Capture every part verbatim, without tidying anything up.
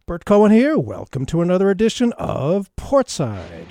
Bert Cohen here. Welcome to another edition of Portside.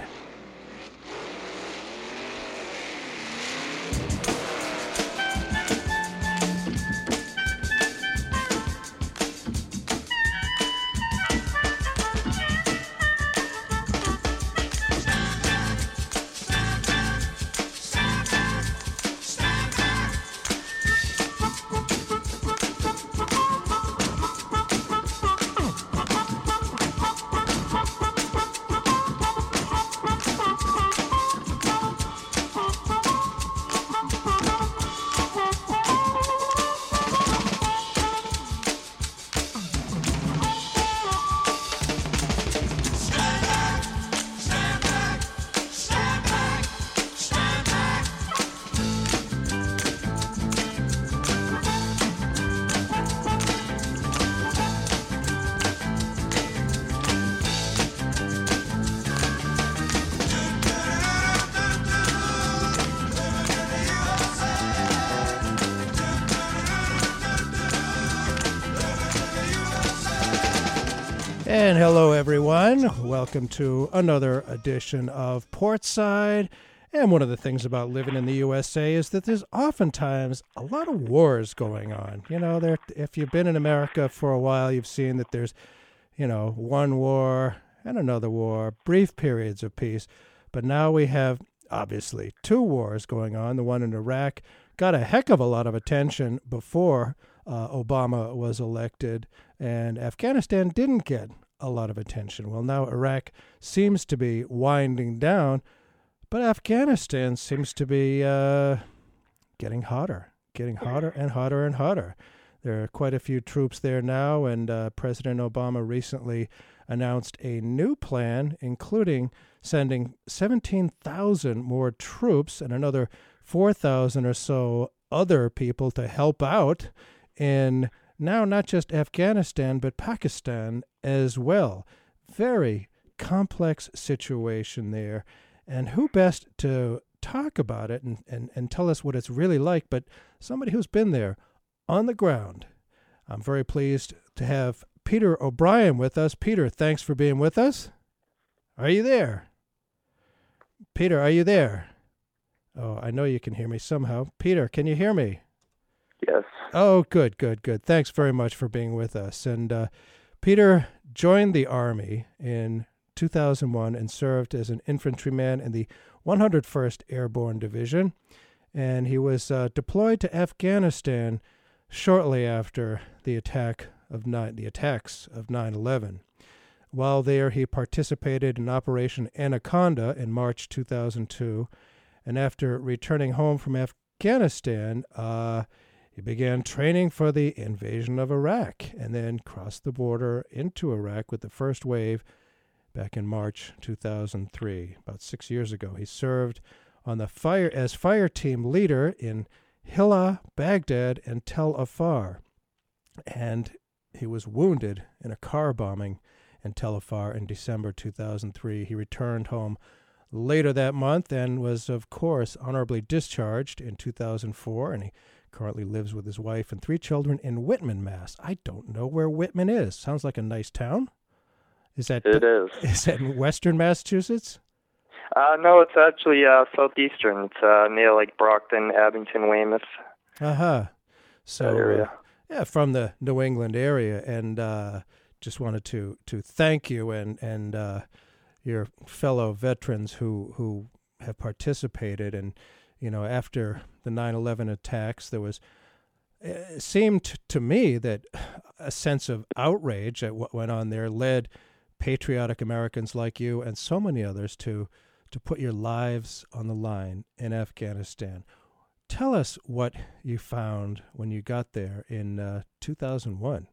And hello, everyone. Welcome to another edition of Portside. And one of the things about living in the U S A is that there's oftentimes a lot of wars going on. You know, there. If you've been in America for a while, you've seen that there's, you know, one war and another war, brief periods of peace. But now we have, obviously, two wars going on. The one in Iraq got a heck of a lot of attention before uh, Obama was elected, and Afghanistan didn't get a lot of attention. Well, now Iraq seems to be winding down, but Afghanistan seems to be uh, getting hotter, getting hotter and hotter and hotter. There are quite a few troops there now, and uh, President Obama recently announced a new plan, including sending seventeen thousand more troops and another four thousand or so other people to help out in now not just Afghanistan, but Pakistan as well. Very complex situation there. And who best to talk about it and, and, and tell us what it's really like, but somebody who's been there on the ground. I'm very pleased to have Peter O'Brien with us. Peter, thanks for being with us. Are you there? Peter, are you there? Oh, I know you can hear me somehow. Peter, can you hear me? Yes. Oh, good, good, good. Thanks very much for being with us. And uh, Peter joined the Army in two thousand one and served as an infantryman in the one hundred first Airborne Division. And he was uh, deployed to Afghanistan shortly after the attack of nine, the attacks of nine eleven. While there, he participated in Operation Anaconda in March two thousand two. And after returning home from Afghanistan, uh, he began training for the invasion of Iraq and then crossed the border into Iraq with the first wave back in March two thousand three, about six years ago. He served on the fire as fire team leader in Hilla, Baghdad, and Tel Afar. And he was wounded in a car bombing in Tel Afar in December two thousand three. He returned home later that month and was, of course, honorably discharged in two thousand four, and he currently lives with his wife and three children in Whitman, Mass. I don't know where Whitman is. Sounds like a nice town. Is that it is? Is that in Western Massachusetts? Uh, no, it's actually uh, southeastern. It's uh, near like Brockton, Abington, Weymouth. Uh huh. So that area. Uh, yeah, from the New England area, and uh, just wanted to to thank you and and uh, your fellow veterans who who have participated. And you know, after the nine eleven attacks, there was it seemed to me that a sense of outrage at what went on there led patriotic Americans like you and so many others to to put your lives on the line in Afghanistan. Tell us what you found when you got there in uh, two thousand one.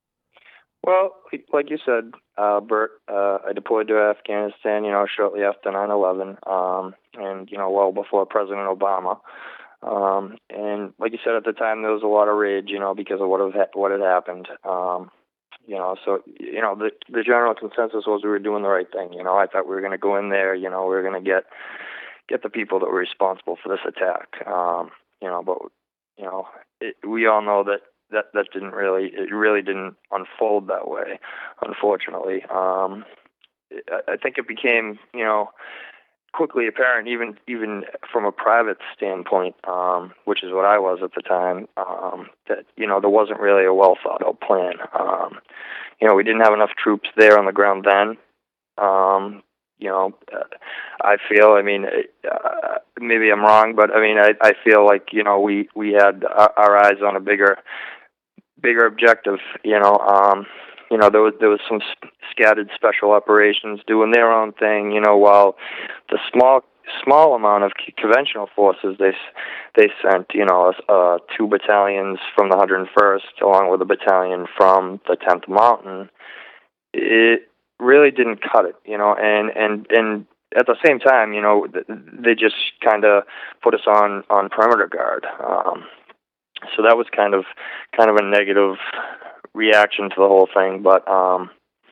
Well, like you said, uh, Bert, uh, I deployed to Afghanistan, you know, shortly after nine eleven, um, and, you know, well before President Obama. Um, and like you said, at the time, there was a lot of rage, you know, because of what had, what had happened. Um, you know, so, you know, the, the general consensus was we were doing the right thing. You know, I thought we were going to go in there, you know, we were going to get get the people that were responsible for this attack. Um, you know, but, you know, it, we all know that that that didn't really it really didn't unfold that way, unfortunately. Um, I, I think it became, you know, quickly apparent, even even from a private standpoint, um, which is what I was at the time, um, that you know there wasn't really a well thought out plan. Um, you know, we didn't have enough troops there on the ground then. Um, you know, uh, I feel. I mean, uh, maybe I'm wrong, but I mean, I, I feel like you know we we had our, our eyes on a bigger bigger objective. You know. Um, You know, there was there was some scattered special operations doing their own thing. You know, while the small small amount of conventional forces they they sent, you know, uh, two battalions from the one hundred first, along with a battalion from the tenth Mountain. It really didn't cut it. You know, and and and at the same time, you know, they just kind of put us on on perimeter guard. Um, so that was kind of kind of a negative reaction to the whole thing, but um,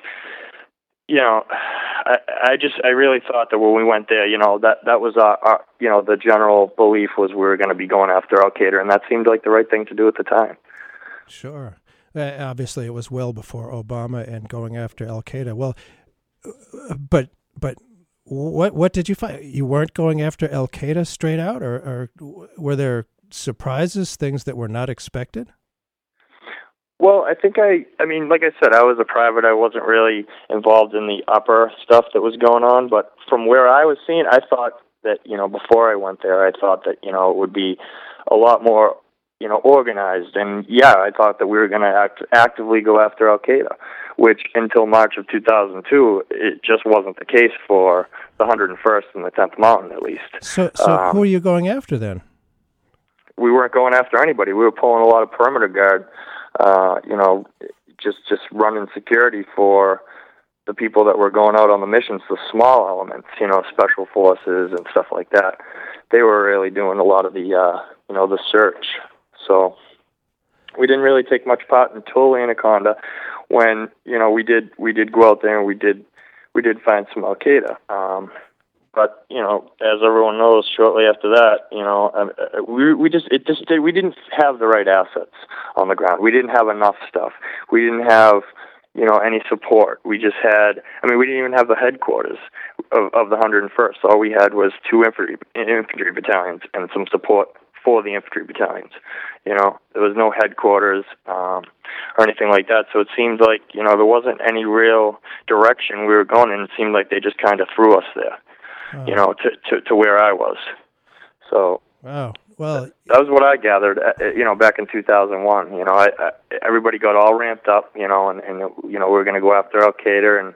you know, I, I just I really thought that when we went there, you know, that that was our, our you know the general belief was we were going to be going after Al Qaeda, and that seemed like the right thing to do at the time. Sure, uh, obviously it was well before Obama and going after Al Qaeda. Well, but but what what did you find? You weren't going after Al Qaeda straight out, or, or were there surprises, things that were not expected? Well, I think I, I mean, like I said, I was a private. I wasn't really involved in the upper stuff that was going on. But from where I was seeing, I thought that, you know, before I went there, I thought that, you know, it would be a lot more, you know, organized. And, yeah, I thought that we were going to act, actively go after Al-Qaeda, which until March of two thousand two, it just wasn't the case for the one hundred first and the tenth Mountain, at least. So, so um, who are you going after then? We weren't going after anybody. We were pulling a lot of perimeter guard. Uh, you know, just just running security for the people that were going out on the missions, the small elements, you know, special forces and stuff like that. They were really doing a lot of the, uh, you know, the search. So we didn't really take much part until Anaconda, when you know we did we did go out there and we did we did find some Al Qaeda. Um, But you know, as everyone knows, shortly after that, you know, um, we we just it just we didn't have the right assets on the ground. We didn't have enough stuff. We didn't have, you know, any support. We just had. I mean, we didn't even have the headquarters of, of the one hundred first. All we had was two infantry infantry battalions and some support for the infantry battalions. You know, there was no headquarters um, or anything like that. So it seemed like, you know, there wasn't any real direction we were going in. It seemed like they just kind of threw us there. Oh. You know, to, to, to where I was. So, wow. Well, that was what I gathered, you know, back in two thousand one. You know, I, I, everybody got all ramped up, you know, and, and you know, we were going to go after Al Qaeda and,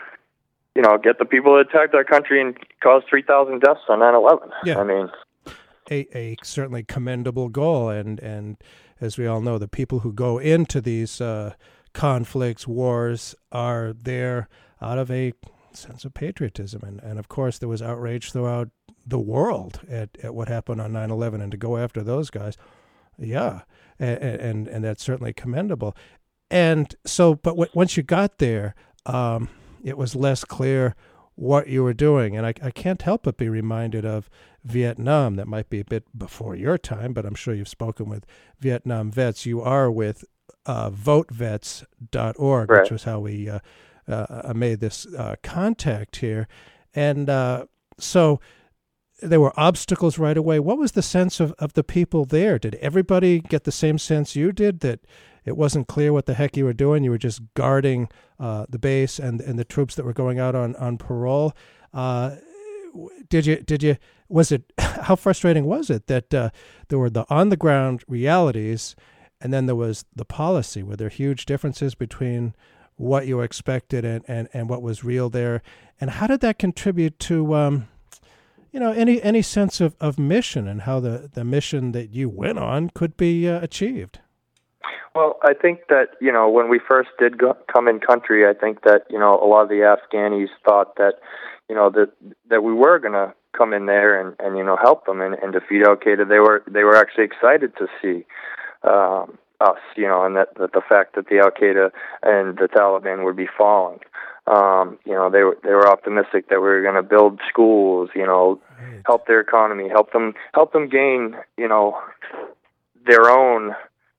you know, get the people that attacked our country and caused three thousand deaths on nine eleven. Yeah. I mean, a, a certainly commendable goal. And, and as we all know, the people who go into these uh, conflicts, wars, are there out of a sense of patriotism, and, and of course there was outrage throughout the world at, at what happened on nine eleven, and to go after those guys, yeah, and and, and that's certainly commendable. And so, but w- once you got there, um, it was less clear what you were doing, and I, I can't help but be reminded of Vietnam. That might be a bit before your time, but I'm sure you've spoken with Vietnam vets. You are with uh, vote vets dot org, right. Which was how we uh, Uh, I made this uh, contact here. And uh, so there were obstacles right away. What was the sense of, of the people there? Did everybody get the same sense you did, that it wasn't clear what the heck you were doing? You were just guarding uh, the base and and the troops that were going out on, on parole. Uh, did you, did you, was it, how frustrating was it that uh, there were the on-the-ground realities and then there was the policy? Were there huge differences between what you expected and, and, and what was real there? And how did that contribute to, um, you know, any any sense of, of mission and how the, the mission that you went on could be uh, achieved? Well, I think that, you know, when we first did go, come in country, I think that, you know, a lot of the Afghanis thought that, you know, that that we were going to come in there and, and, you know, help them and, and defeat Al-Qaeda. They were, they were actually excited to see um us, you know, and that, that the fact that the Al-Qaeda and the Taliban would be falling. Um, you know, they were they were optimistic that we were going to build schools, you know, Right. help their economy, help them help them gain, you know, their own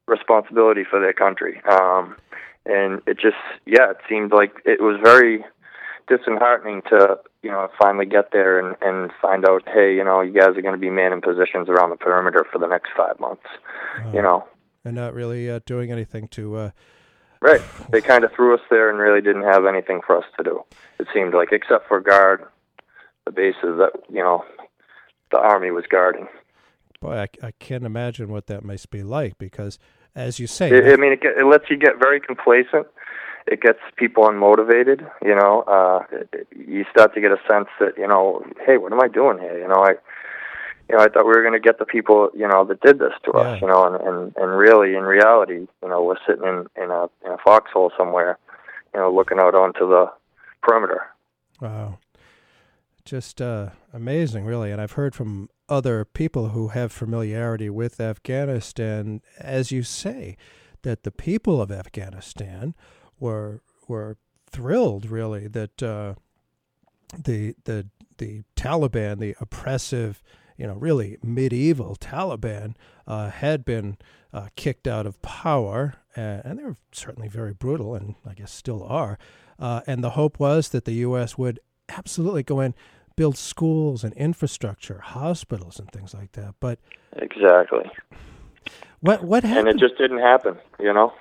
responsibility for their country. Um, and it just, yeah, it seemed like it was very disheartening to, you know, finally get there and, and find out, hey, you know, you guys are going to be manning positions around the perimeter for the next five months, uh, you know. And not really uh, doing anything to... Uh... Right. They kind of threw us there and really didn't have anything for us to do, it seemed like, except for guard the bases that, you know, the Army was guarding. Boy, I, I can't imagine what that must be like because, as you say... It, I mean, it, get, it lets you get very complacent. It gets people unmotivated, you know. Uh, it, it, you start to get a sense that, you know, hey, what am I doing here? You know, I you know, I thought we were going to get the people, you know, that did this to yeah. us, you know, and, and, and really, in reality, you know, we're sitting in, in, a, in a foxhole somewhere, you know, looking out onto the perimeter. Wow. Just uh, amazing, really. And I've heard from other people who have familiarity with Afghanistan, as you say, that the people of Afghanistan were were thrilled, really, that uh, the the the Taliban, the oppressive, you know, really medieval Taliban, uh, had been uh, kicked out of power, and, and they were certainly very brutal, and I guess still are. Uh, and the hope was that the U S would absolutely go in, build schools and infrastructure, hospitals and things like that. But exactly, what what happened? And it just didn't happen, you know.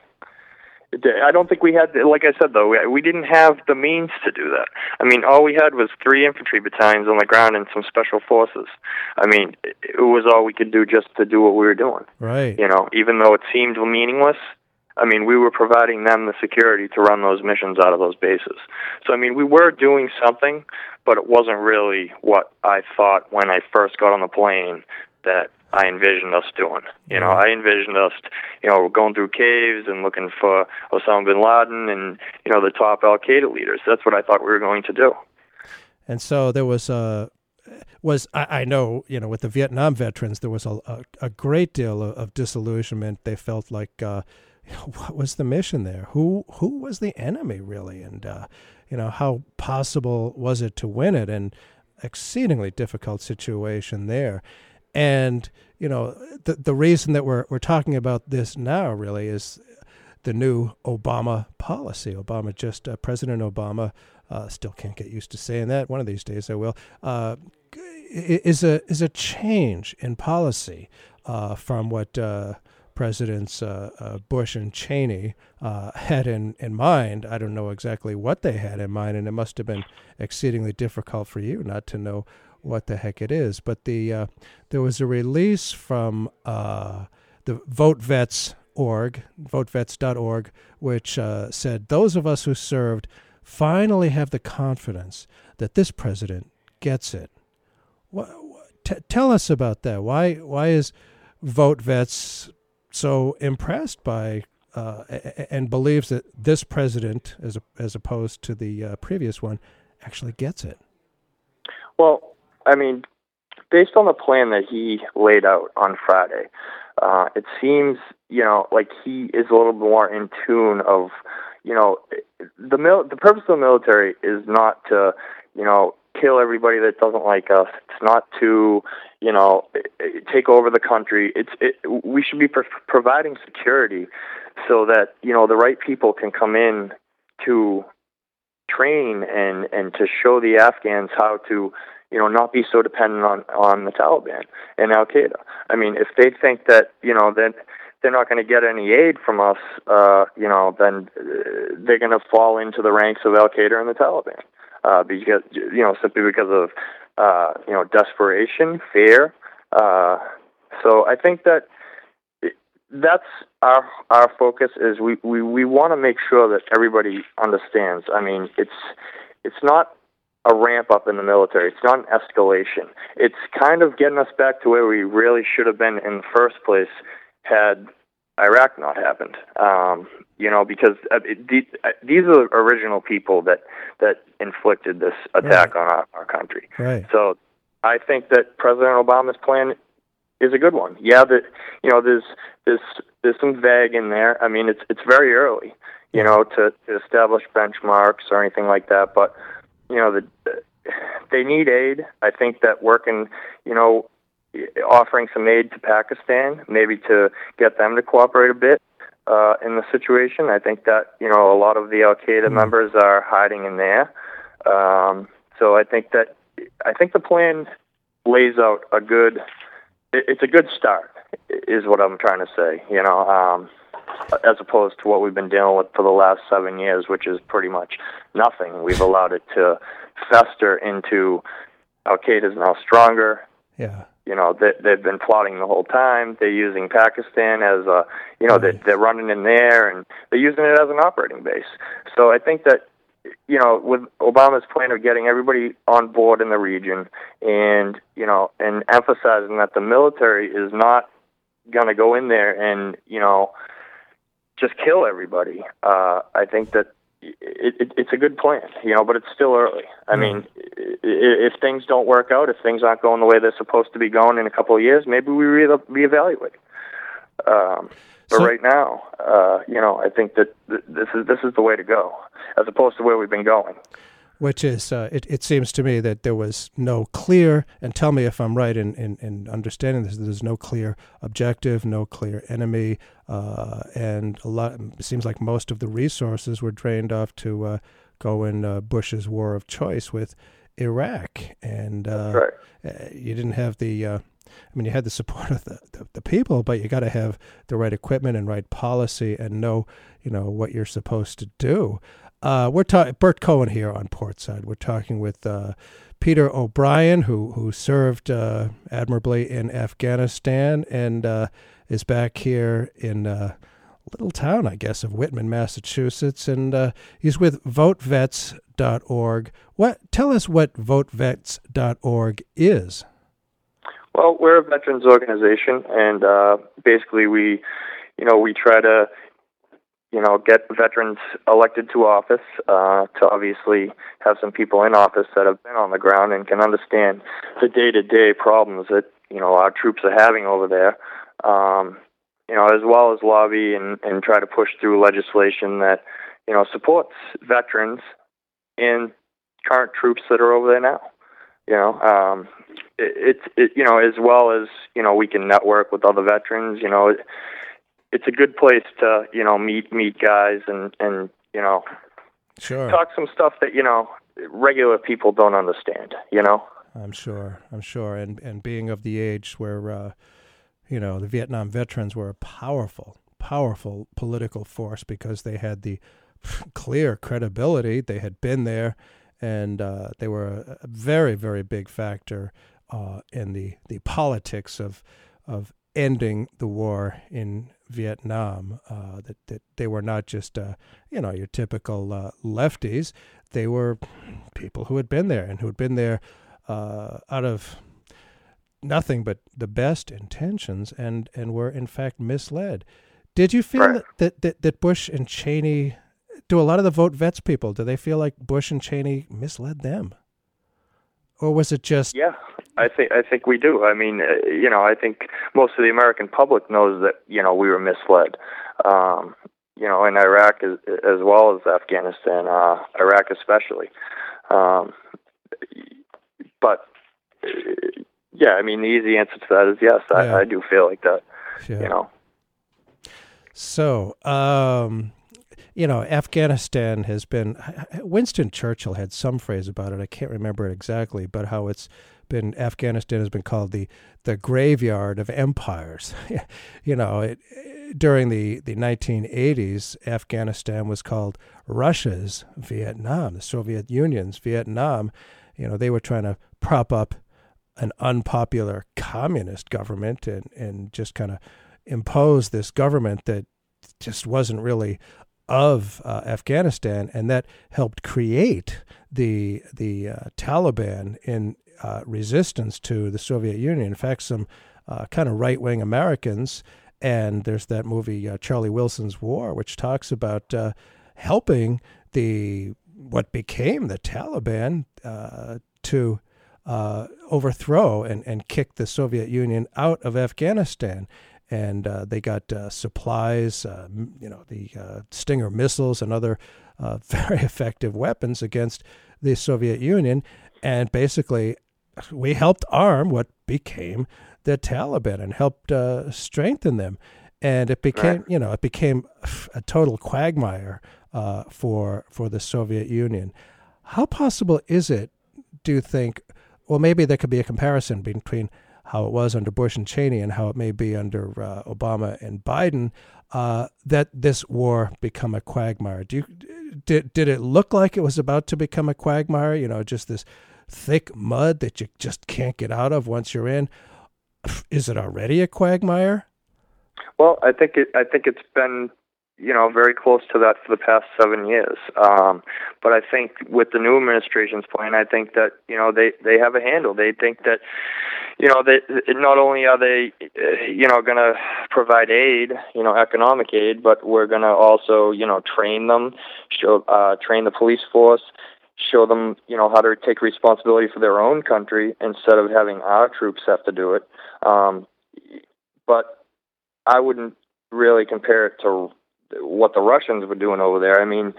I don't think we had, like I said, though, we, we didn't have the means to do that. I mean, all we had was three infantry battalions on the ground and some special forces. I mean, it, it was all we could do just to do what we were doing. Right. You know, even though it seemed meaningless, I mean, we were providing them the security to run those missions out of those bases. So, I mean, we were doing something, but it wasn't really what I thought when I first got on the plane that I envisioned us doing. You know, I envisioned us, you know, going through caves and looking for Osama bin Laden and, you know, the top Al-Qaeda leaders. That's what I thought we were going to do. And so there was a, was, I, I know, you know, with the Vietnam veterans, there was a, a, a great deal of, of disillusionment. They felt like, uh, you know, what was the mission there? Who, who was the enemy, really? And, uh, you know, how possible was it to win it? And exceedingly difficult situation there. And, you know, the the reason that we're we're talking about this now really is the new Obama policy. Obama just, uh, President Obama, uh, still can't get used to saying that. One of these days I will, uh, is a is a change in policy uh, from what uh, Presidents uh, uh, Bush and Cheney uh, had in, in mind. I don't know exactly what they had in mind, and it must have been exceedingly difficult for you not to know what the heck it is. But the uh, there was a release from uh, the Vote Vets org, vote vets dot org, which uh, said those of us who served finally have the confidence that this president gets it. What, t- tell us about that. Why why is Vote Vets so impressed by uh, and believes that this president, as a, as opposed to the uh, previous one, actually gets it? Well, I mean, based on the plan that he laid out on Friday, uh, it seems, you know, like he is a little more in tune of, you know, the mil- the purpose of the military is not to, you know, kill everybody that doesn't like us. It's not to, you know, take over the country. It's it, we should be pro- providing security so that, you know, the right people can come in to train and, and to show the Afghans how to, you know, not be so dependent on, on the Taliban and Al-Qaeda. I mean, if they think that, you know, that they're not going to get any aid from us, uh, you know, then uh, they're going to fall into the ranks of Al-Qaeda and the Taliban, uh, because, you know, simply because of, uh, you know, desperation, fear. Uh, so I think that that's our our focus is we, we, we want to make sure that everybody understands. I mean, it's it's not a ramp up in the military. It's not an escalation. It's kind of getting us back to where we really should have been in the first place had Iraq not happened. Um, you know, because uh, it, the, uh, these are the original people that, that inflicted this attack right. on our, our country. Right. So I think that President Obama's plan is a good one. Yeah, that you know, there's there's there's some vague in there. I mean, it's it's very early, you know, to, to establish benchmarks or anything like that. But you know, the, they need aid. I think that working, you know, offering some aid to Pakistan, maybe to get them to cooperate a bit uh, in the situation. I think that, you know, a lot of the Al-Qaeda mm. members are hiding in there. Um, so I think that, I think the plan lays out a good, it, it's a good start, is what I'm trying to say, you know, um, as opposed to what we've been dealing with for the last seven years, which is pretty much nothing. We've allowed it to fester into Al-Qaeda is now stronger. Yeah. You know, they, they've been plotting the whole time. They're using Pakistan as a, you know, right. they, they're running in there, and they're using it as an operating base. So I think that, you know, with Obama's plan of getting everybody on board in the region and, you know, and emphasizing that the military is not going to go in there and, you know, just kill everybody, uh, I think that It, it, it's a good plan, you know, but it's still early. I mm. mean, if things don't work out, if things aren't going the way they're supposed to be going in a couple of years, maybe we re- reevaluate. Um, but so, right now, uh, you know, I think that th- this is this is the way to go, as opposed to where we've been going. Which is, uh, it, it seems to me that there was no clear, and tell me if I'm right in, in, in understanding this, there's no clear objective, no clear enemy, uh, and a lot, it seems like most of the resources were drained off to uh, go in uh, Bush's war of choice with Iraq. And uh, right. you didn't have the, uh, I mean, you had the support of the, the, the people, but you got to have the right equipment and right policy and know, you know, what you're supposed to do. Uh, we're talking Bert Cohen here on Portside. We're talking with uh, Peter O'Brien, who who served uh, admirably in Afghanistan and uh, is back here in a little town, I guess, of Whitman, Massachusetts, and uh, he's with vote vets dot org. What? Tell us what vote vets dot org is. Well, we're a veterans organization, and uh, basically we, you know, we try to. you know, get veterans elected to office, uh, to obviously have some people in office that have been on the ground and can understand the day-to-day problems that, you know, our troops are having over there, um, you know, as well as lobby and, and try to push through legislation that, you know, supports veterans and current troops that are over there now. You know, um, it, it, it, you know, as well as, you know, we can network with other veterans, you know, it, it's a good place to, you know, meet meet guys and, and you know, sure. talk some stuff that, you know, regular people don't understand, you know? I'm sure, I'm sure. And and being of the age where, uh, you know, the Vietnam veterans were a powerful, powerful political force because they had the clear credibility. They had been there, and uh, they were a, a very, very big factor uh, in the, the politics of of ending the war in Vietnam. Uh, that, that they were not just, uh, you know, your typical uh, lefties. They were people who had been there and who had been there uh, out of nothing but the best intentions and, and were, in fact, misled. Did you feel right. that, that, that Bush and Cheney, do a lot of the Vote Vets people, do they feel like Bush and Cheney misled them? Or was it just... Yeah, I think I think we do. I mean, uh, you know, I think most of the American public knows that, you know, we were misled. Um, you know, in Iraq as, as well as Afghanistan, uh, Iraq especially. Um, but, uh, yeah, I mean, the easy answer to that is yes, I, yeah. I do feel like that, yeah. you know. So, um... you know, Afghanistan has been, Winston Churchill had some phrase about it. I can't remember it exactly, but how it's been, Afghanistan has been called the, the graveyard of empires. You know, it, during the, the nineteen eighties, Afghanistan was called Russia's Vietnam, the Soviet Union's Vietnam. You know, they were trying to prop up an unpopular communist government and, and just kind of impose this government that just wasn't really of uh, Afghanistan, and that helped create the the uh, Taliban in uh, resistance to the Soviet Union. In fact, some uh, kind of right-wing Americans, and there's that movie uh, Charlie Wilson's War, which talks about uh, helping the what became the Taliban uh, to uh, overthrow and, and kick the Soviet Union out of Afghanistan. And uh, they got uh, supplies, uh, you know, the uh, Stinger missiles and other uh, very effective weapons against the Soviet Union. And basically, we helped arm what became the Taliban and helped uh, strengthen them. And it became, Right. you know, it became a total quagmire uh, for for the Soviet Union. How possible is it, do you think, well, maybe there could be a comparison between how it was under Bush and Cheney and how it may be under uh, Obama and Biden, uh, that this war become a quagmire? Do you, did, did it look like it was about to become a quagmire, you know, just this thick mud that you just can't get out of once you're in? Is it already a quagmire? Well, I think it. I think it's been, you know, very close to that for the past seven years. Um, but I think with the new administration's plan, I think that, you know, they, they have a handle. They think that, you know, they not only are they, uh, you know, going to provide aid, you know, economic aid, but we're going to also, you know, train them, show, uh, train the police force, show them, you know, how to take responsibility for their own country instead of having our troops have to do it. Um, but I wouldn't really compare it to what the Russians were doing over there. I mean,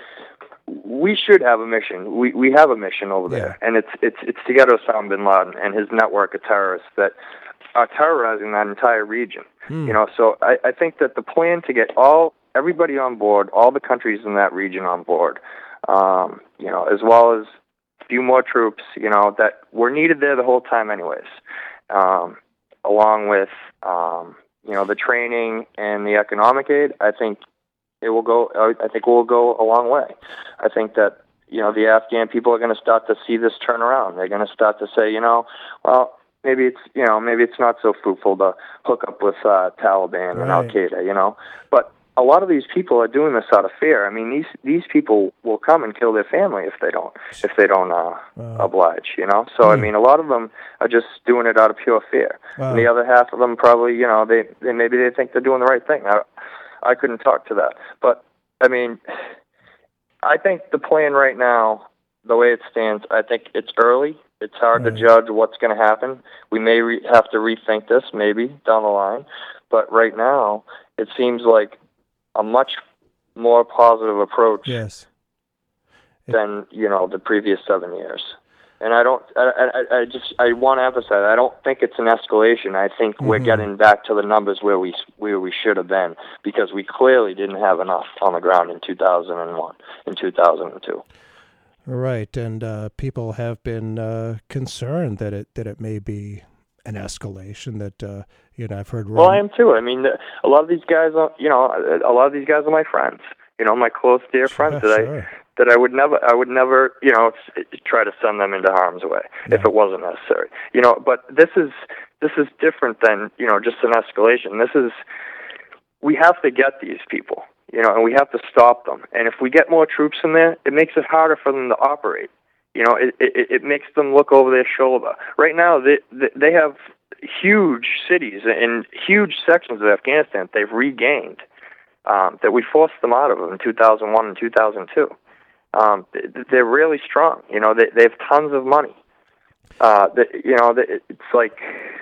we should have a mission. We we have a mission over there, Yeah. and it's it's it's to get Osama bin Laden and his network of terrorists that are terrorizing that entire region. Hmm. You know, so I, I think that the plan to get all everybody on board, all the countries in that region on board, um, you know, as well as a few more troops, you know, that were needed there the whole time, anyways, um, along with. Um, you know, the training and the economic aid, I think it will go, I think it will go a long way. I think that, you know, the Afghan people are going to start to see this turn around. They're going to start to say, you know, well, maybe it's, you know, maybe it's not so fruitful to hook up with uh, Taliban and Right. Al-Qaeda, you know, but a lot of these people are doing this out of fear. I mean, these these people will come and kill their family if they don't if they don't uh, Wow. oblige, you know. So I Hmm. mean, a lot of them are just doing it out of pure fear. Wow. And the other half of them probably, you know, they, they maybe they think they're doing the right thing. I, I couldn't talk to that, but I mean, I think the plan right now, the way it stands, I think it's early. It's hard Right. to judge what's going to happen. We may re- have to rethink this maybe down the line, but right now it seems like a much more positive approach Yes. than, you know, the previous seven years. And I don't, I, I, I just, I want to emphasize, I don't think it's an escalation. I think we're Mhm. getting back to the numbers where we where we should have been, because we clearly didn't have enough on the ground in two thousand one, in two thousand two. Right, and uh, people have been uh, concerned that it that it may be an escalation. That uh, you know, I've heard. Well, I rum- am too. I mean, a lot of these guys, are, you know, a lot of these guys are my friends. You know, my close, dear friends that I Sure. that I would never, I would never, you know, s- try to send them into harm's way if No. it wasn't necessary. You know, but this is this is different than, you know, just an escalation. This is, we have to get these people, you know, and we have to stop them. And if we get more troops in there, it makes it harder for them to operate. You know, it it, it makes them look over their shoulder. Right now, they they have huge cities and huge sections of Afghanistan that they've regained, um, that we forced them out of in two thousand one and two thousand two. Um, they're really strong. You know, they they have tons of money. Uh, they, you know, they, it's like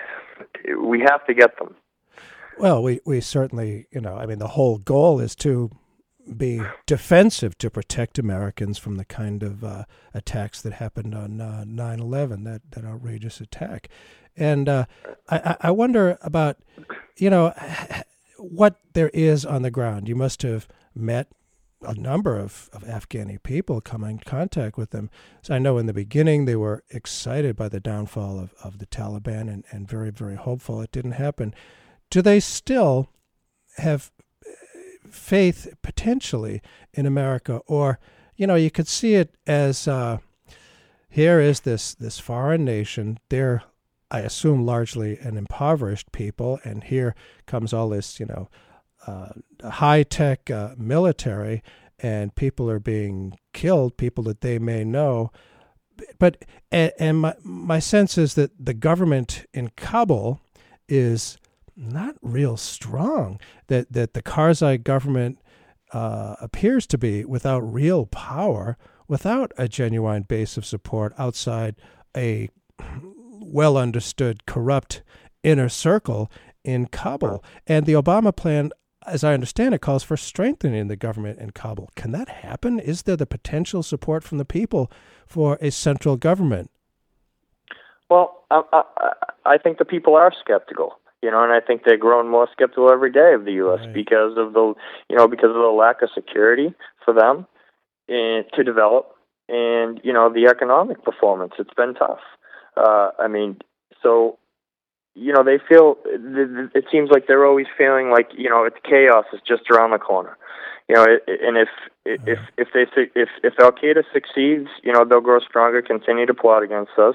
we have to get them. Well, we, we certainly, you know, I mean, the whole goal is to be defensive, to protect Americans from the kind of uh, attacks that happened on uh, nine eleven, that, that outrageous attack. And uh, I, I wonder about, you know, what there is on the ground. You must have met a number of, of Afghani people, come in contact with them. So I know in the beginning they were excited by the downfall of, of the Taliban and, and very, very hopeful it didn't happen. Do they still have faith potentially in America? Or, you know, you could see it as uh, here is this, this foreign nation. They're, I assume, largely an impoverished people. And here comes all this, you know, uh, high-tech uh, military, and people are being killed, people that they may know. But, and, and my, my sense is that the government in Kabul is not real strong, that that the Karzai government uh, appears to be without real power, without a genuine base of support outside a well-understood corrupt inner circle in Kabul. And the Obama plan, as I understand it, calls for strengthening the government in Kabul. Can that happen? Is there the potential support from the people for a central government? Well, I, I, I think the people are skeptical. You know, and I think they're growing more skeptical every day of the U S Right. because of the, you know, because of the lack of security for them and to develop, and you know, the economic performance. It's been tough. Uh, I mean, so you know, they feel. It seems like they're always feeling like, you know, it's chaos is just around the corner. You know, and if if if they if if Al Qaeda succeeds, you know, they'll grow stronger, continue to plot against us.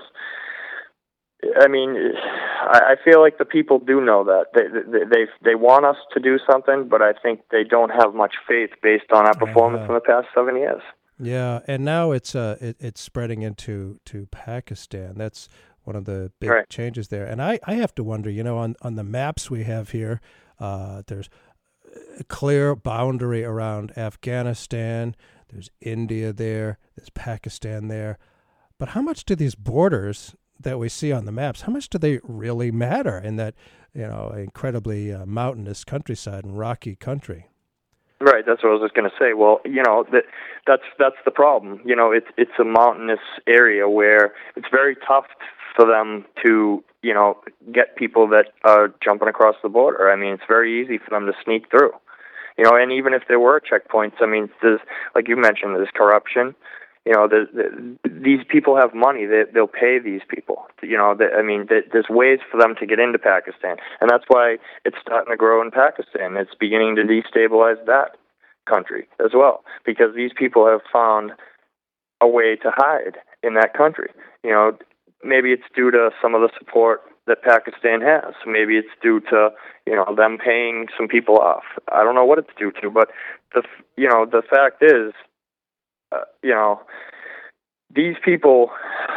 I mean, I feel like the people do know that they they they, they want us to do something, but I think they don't have much faith based on our performance uh, in the past seven years. Yeah, and now it's uh it, it's spreading into to Pakistan. That's one of the big right. changes there. And I, I have to wonder, you know, on on the maps we have here, uh, there's a clear boundary around Afghanistan. There's India there. There's Pakistan there. But how much do these borders that we see on the maps, how much do they really matter in that, you know, incredibly uh, mountainous countryside and rocky country? Right, that's what I was just going to say. Well, you know, that that's that's the problem. You know, it's it's a mountainous area where it's very tough for them to, you know, get people that are jumping across the border. I mean, it's very easy for them to sneak through. You know, and even if there were checkpoints, I mean, there's, like you mentioned, there's corruption. You know, the, the, these people have money. They, they'll pay these people. You know, they, I mean, they, there's ways for them to get into Pakistan. And that's why it's starting to grow in Pakistan. It's beginning to destabilize that country as well, because these people have found a way to hide in that country. You know, maybe it's due to some of the support that Pakistan has. Maybe it's due to, you know, them paying some people off. I don't know what it's due to, but the, you know, the fact is, Uh, you know, these people,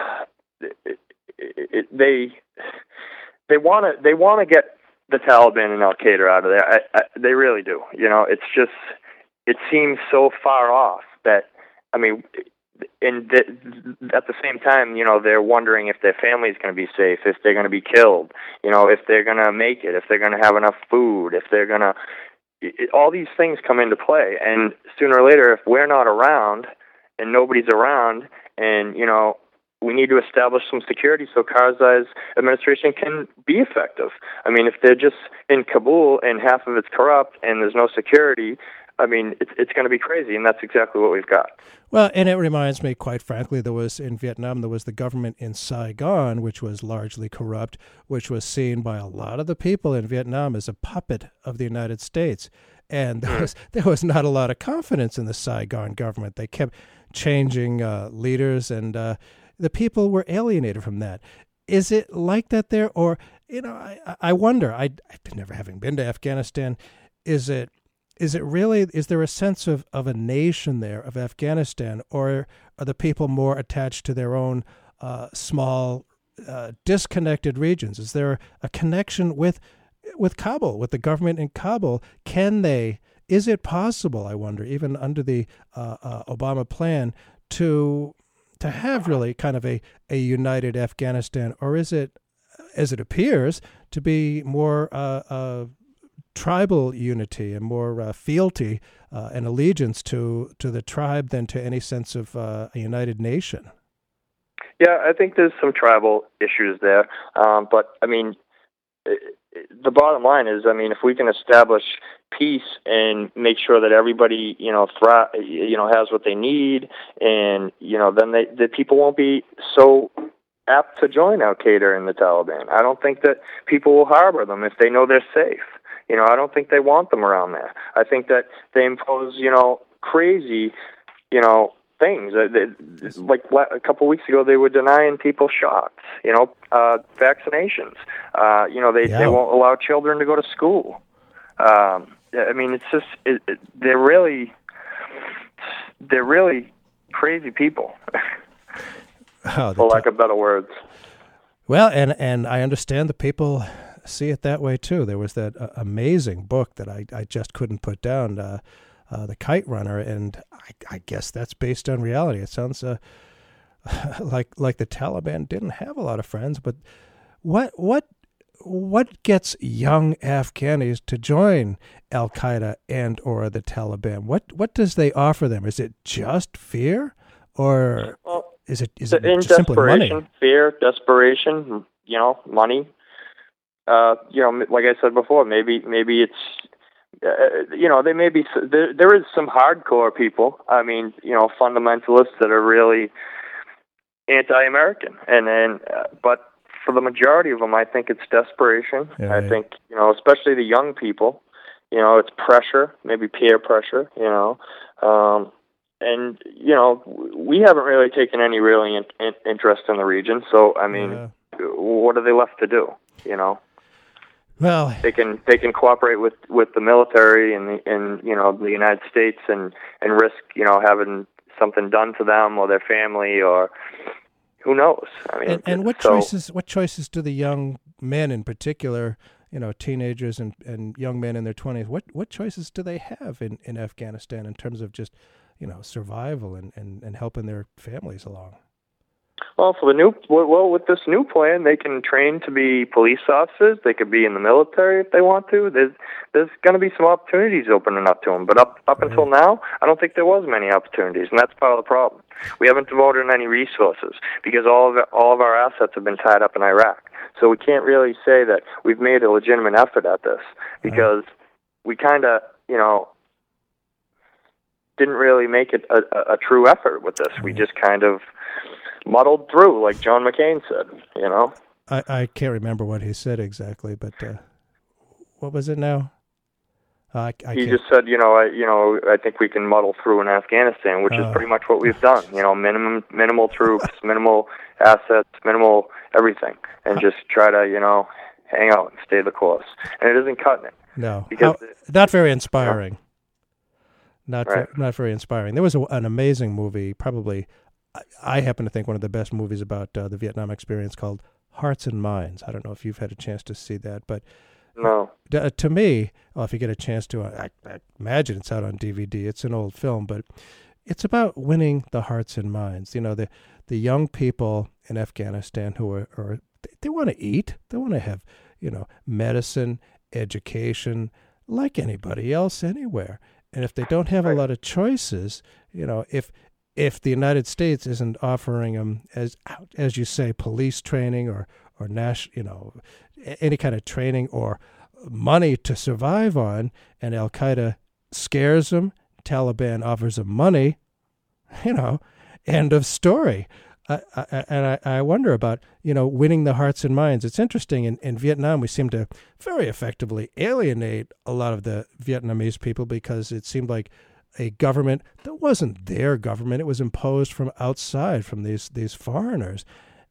it, it, they they want to they want to get the Taliban and Al Qaeda out of there. I, I, they really do. You know, it's just it seems so far off that, I mean, and th- at the same time, you know, they're wondering if their family is going to be safe, if they're going to be killed, you know, if they're going to make it, if they're going to have enough food, if they're going to. It, all these things come into play, and sooner or later, if we're not around and nobody's around, and you know, we need to establish some security so Karzai's administration can be effective. I mean, if they're just in Kabul and half of it's corrupt and there's no security, I mean, it's it's going to be crazy, and that's exactly what we've got. Well, and it reminds me, quite frankly, there was in Vietnam, there was the government in Saigon, which was largely corrupt, which was seen by a lot of the people in Vietnam as a puppet of the United States. And there was, there was not a lot of confidence in the Saigon government. They kept changing uh, leaders, and uh, the people were alienated from that. Is it like that there? Or, you know, I, I wonder, I, I've never having been to Afghanistan, is it Is it really, is there a sense of, of a nation there, of Afghanistan, or are the people more attached to their own uh, small, uh, disconnected regions? Is there a connection with with Kabul, with the government in Kabul? Can they, is it possible, I wonder, even under the uh, uh, Obama plan, to to have really kind of a, a united Afghanistan, or is it, as it appears, to be more uh, uh, tribal unity and more uh, fealty uh, and allegiance to, to the tribe than to any sense of uh, a united nation? Yeah, I think there's some tribal issues there. Um, but, I mean, it, it, the bottom line is, I mean, if we can establish peace and make sure that everybody, you know, thri- you know, has what they need, and, you know, then they, the people won't be so apt to join Al Qaeda and the Taliban. I don't think that people will harbor them if they know they're safe. You know, I don't think they want them around there. I think that they impose, you know, crazy, you know, things. Like a couple of weeks ago, they were denying people shots, you know, uh, vaccinations. Uh, you know, they, yeah. they won't allow children to go to school. Um, I mean, it's just, it, it, they're really, they're really crazy people, oh, for lack t- of better words. Well, and, and I understand the people see it that way too. There was that uh, amazing book that I, I just couldn't put down, uh, uh, The Kite Runner, and I, I guess that's based on reality. It sounds uh, like like the Taliban didn't have a lot of friends, but what what what gets young Afghanis to join Al Qaeda and or the Taliban? What what does they offer them? Is it just fear, or well, is it is it in just simply money? Fear, desperation, you know, money. uh, you know, like I said before, maybe maybe it's, uh, you know, they may be, there, there is some hardcore people, I mean, you know, fundamentalists that are really anti-American. And then, uh, but for the majority of them, I think it's desperation. Yeah, I yeah. think, you know, especially the young people, you know, it's pressure, maybe peer pressure, you know. Um, and, you know, we haven't really taken any really in, in, interest in the region. So, I mean, Yeah. what are they left to do, you know? Well, They can they can cooperate with, with the military and the, and you know the United States and, and risk you know having something done to them or their family or who knows. I mean, and, and what so, choices what choices do the young men in particular, you know, teenagers and, and young men in their twenties, what what choices do they have in, in Afghanistan in terms of just, you know, survival and, and, and helping their families along? Well, for the new well, with this new plan, they can train to be police officers. They could be in the military if they want to. There's there's going to be some opportunities opening up to them. But up up Right. until now, I don't think there was many opportunities, and that's part of the problem. We haven't devoted any resources because all of it, all of our assets have been tied up in Iraq. So we can't really say that we've made a legitimate effort at this because we kind of you know didn't really make it a, a, a true effort with this. We just kind of muddled through, like John McCain said, you know? I, I can't remember what he said exactly, but uh, what was it now? Uh, I, I he can't. just said, you know, I, you know, I think we can muddle through in Afghanistan, which Uh. is pretty much what we've done. You know, minimum, minimal troops, minimal assets, minimal everything, and just try to, you know, hang out and stay the course. And it isn't cutting it. No, Because How- not very inspiring. Not Right. ve- not very inspiring. There was a, an amazing movie, probably, I, I happen to think one of the best movies about uh, the Vietnam experience called Hearts and Minds. I don't know if you've had a chance to see that, but No. uh, to me, well, if you get a chance to, I, I imagine it's out on D V D. It's an old film, but it's about winning the hearts and minds. You know, the the young people in Afghanistan who are, are they, they want to eat, they want to have, you know, medicine, education, like anybody else anywhere. And if they don't have a Right. lot of choices, you know, if if the United States isn't offering them, as as you say, police training or or national, you know, a- any kind of training or money to survive on, and Al Qaeda scares them, Taliban offers them money, you know, end of story. I, I, and I, I wonder about, you know, winning the hearts and minds. It's interesting. In, in Vietnam, we seem to very effectively alienate a lot of the Vietnamese people because it seemed like a government that wasn't their government. It was imposed from outside, from these these foreigners.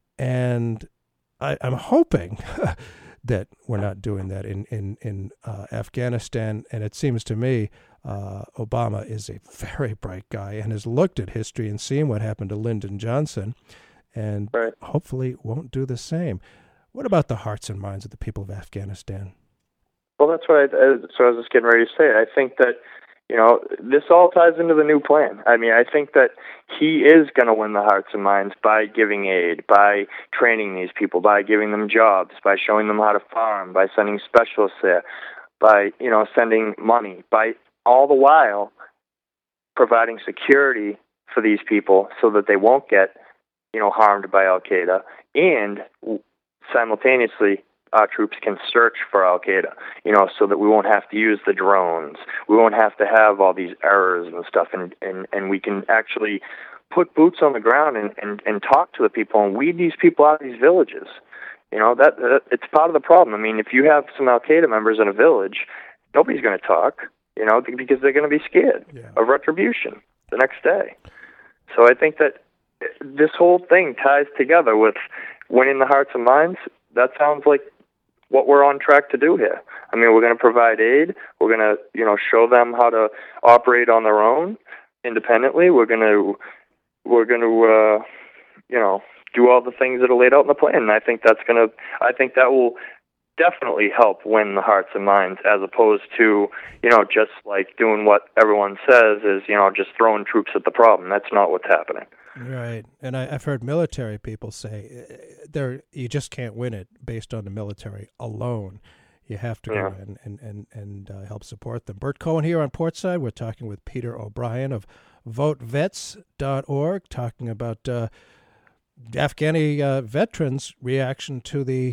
And I, I'm hoping that we're not doing that in, in, in uh, Afghanistan. And it seems to me uh, Obama is a very bright guy and has looked at history and seen what happened to Lyndon Johnson and Right. hopefully won't do the same. What about the hearts and minds of the people of Afghanistan? Well, that's what I, uh, so I was just getting ready to say. I think that, you know, this all ties into the new plan. I mean, I think that he is going to win the hearts and minds by giving aid, by training these people, by giving them jobs, by showing them how to farm, by sending specialists there, by, you know, sending money, by all the while providing security for these people so that they won't get, you know, harmed by Al Qaeda, and simultaneously our troops can search for Al Qaeda, you know, so that we won't have to use the drones, we won't have to have all these errors and stuff, and and, and we can actually put boots on the ground and, and, and talk to the people and weed these people out of these villages. You know, that, that it's part of the problem. I mean, if you have some Al Qaeda members in a village, nobody's going to talk, you know, because they're going to be scared Yeah. of retribution the next day. So I think that this whole thing ties together with winning the hearts and minds. That sounds like what we're on track to do here. I mean, we're going to provide aid. We're going to, you know, show them how to operate on their own independently. We're going to, we're going to, uh, you know, do all the things that are laid out in the plan. And I think that's going to, I think that will definitely help win the hearts and minds, as opposed to, you know, just like doing what everyone says is, you know, just throwing troops at the problem. That's not what's happening. Right. And I, I've heard military people say uh, there you just can't win it based on the military alone. You have to Yeah. go in and, and, and uh, help support them. Bert Cohen here on Portside. We're talking with Peter O'Brien of vote vets dot org, talking about uh, Afghani uh, veterans' reaction to the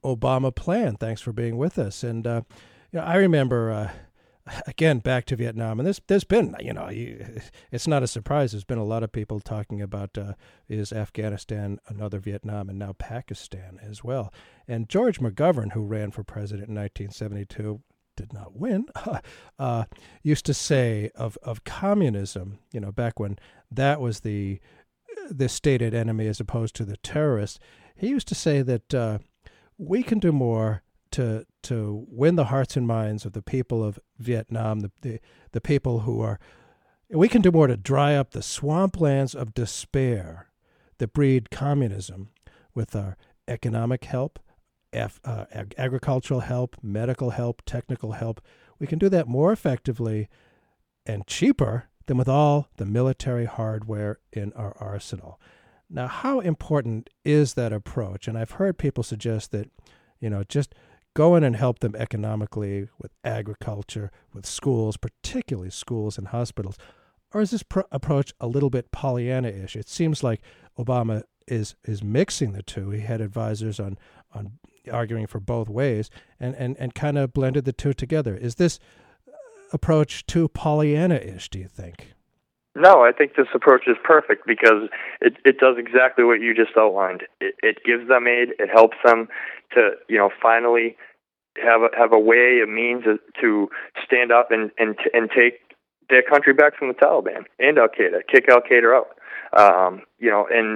Obama plan. Thanks for being with us. And uh, you know, I remember uh, again back to Vietnam, and there's there's been you know it's not a surprise. There's been a lot of people talking about uh, is Afghanistan another Vietnam, and now Pakistan as well. And George McGovern, who ran for president in nineteen seventy-two, did not win, uh, used to say of, of communism, you know, back when that was the the stated enemy as opposed to the terrorists, he used to say that uh, we can do more to to win the hearts and minds of the people of Vietnam, the, the, the people who are, we can do more to dry up the swamplands of despair that breed communism with our economic help, F, uh, ag- agricultural help, medical help, technical help. We can do that more effectively and cheaper than with all the military hardware in our arsenal. Now, how important is that approach? And I've heard people suggest that, you know, just go in and help them economically with agriculture, with schools, particularly schools and hospitals. Or is this pr- approach a little bit Pollyanna-ish? It seems like Obama is is mixing the two. He had advisors on on arguing for both ways and, and, and kind of blended the two together. Is this approach too Pollyanna-ish, do you think? No, I think this approach is perfect because it, it does exactly what you just outlined. It, it gives them aid. It helps them to, you know, finally have a, have a way, a means to stand up and, and, and take their country back from the Taliban and Al-Qaeda, kick Al-Qaeda out. Um, you know, and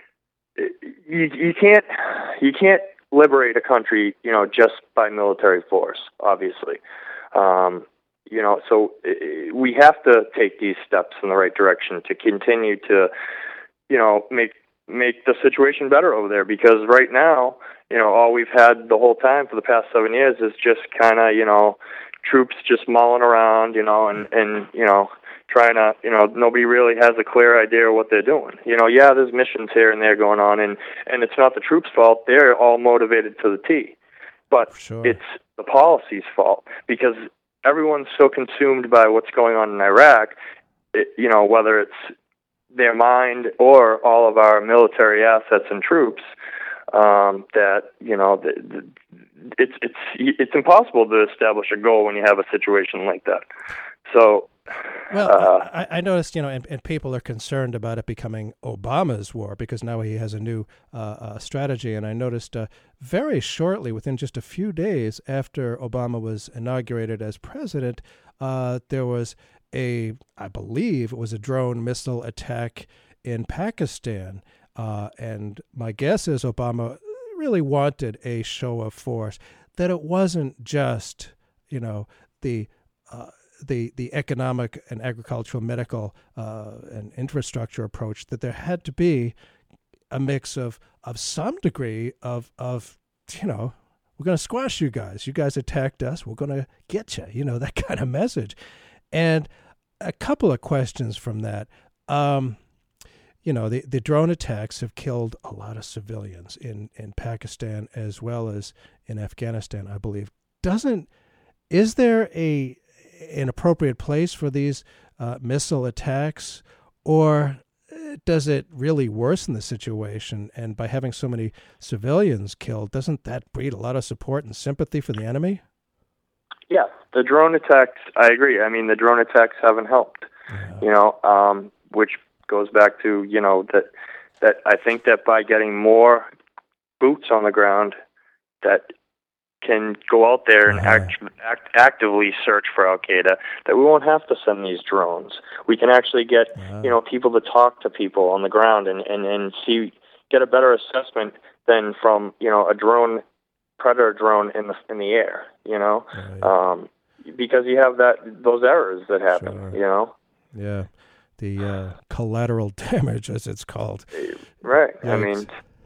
you, you can't, you can't liberate a country, you know, just by military force, obviously. Um, You know, so we have to take these steps in the right direction to continue to, you know, make make the situation better over there. Because right now, you know, all we've had the whole time for the past seven years is just kind of, you know, troops just mulling around, you know, and, and, you know, trying to, you know, nobody really has a clear idea of what they're doing. You know, yeah, there's missions here and there going on, and, and it's not the troops' fault. They're all motivated to the T. But Sure. It's the policy's fault because everyone's so consumed by what's going on in Iraq, it, you know, whether it's their mind or all of our military assets and troops, um, that, you know, the, the, it's it's it's impossible to establish a goal when you have a situation like that. So, well, uh, I, I noticed, you know, and, and people are concerned about it becoming Obama's war because now he has a new uh, uh, strategy. And I noticed uh, very shortly, within just a few days after Obama was inaugurated as president, uh, there was a, I believe it was a drone missile attack in Pakistan. Uh, and my guess is Obama really wanted a show of force, that it wasn't just, you know, the uh, the the economic and agricultural, medical, uh, and infrastructure approach, that there had to be a mix of of some degree of of you know, we're going to squash you guys. You guys attacked us. We're going to get you. You know, that kind of message. And a couple of questions from that. Um, you know, the, the drone attacks have killed a lot of civilians in, in Pakistan as well as in Afghanistan, I believe. Doesn't is there a an appropriate place for these uh, missile attacks, or does it really worsen the situation? And by having so many civilians killed, doesn't that breed a lot of support and sympathy for the enemy? Yeah, the drone attacks, I agree. I mean, the drone attacks haven't helped, yeah. you know, um, which goes back to, you know, that that I think that by getting more boots on the ground that can go out there and uh-huh. act, act, actively search for Al-Qaeda, that we won't have to send these drones. We can actually get, uh-huh. you know, people to talk to people on the ground and, and, and see, get a better assessment than from, you know, a drone, predator drone in the in the air, you know, right. um, because you have that those errors that happen, sure. you know. Yeah, the uh, collateral damage, as it's called. Right. Yikes. I mean,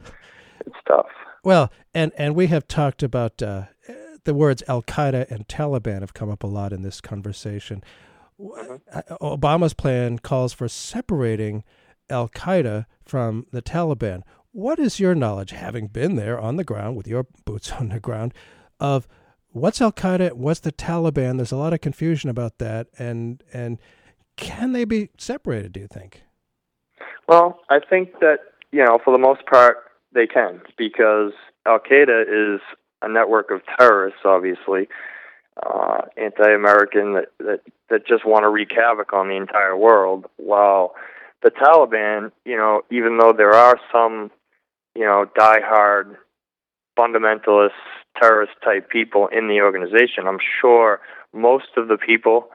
it's tough. Well, and, and we have talked about uh, the words Al-Qaeda and Taliban have come up a lot in this conversation. Mm-hmm. Obama's plan calls for separating Al-Qaeda from the Taliban. What is your knowledge, having been there on the ground with your boots on the ground, of what's Al-Qaeda, what's the Taliban? There's a lot of confusion about that, and and can they be separated, do you think? Well, I think that, you know, for the most part, they can, because Al-Qaeda is a network of terrorists, obviously, uh, anti-American, that, that, that just want to wreak havoc on the entire world, while the Taliban, you know, even though there are some, you know, diehard fundamentalist, terrorist-type people in the organization, I'm sure most of the people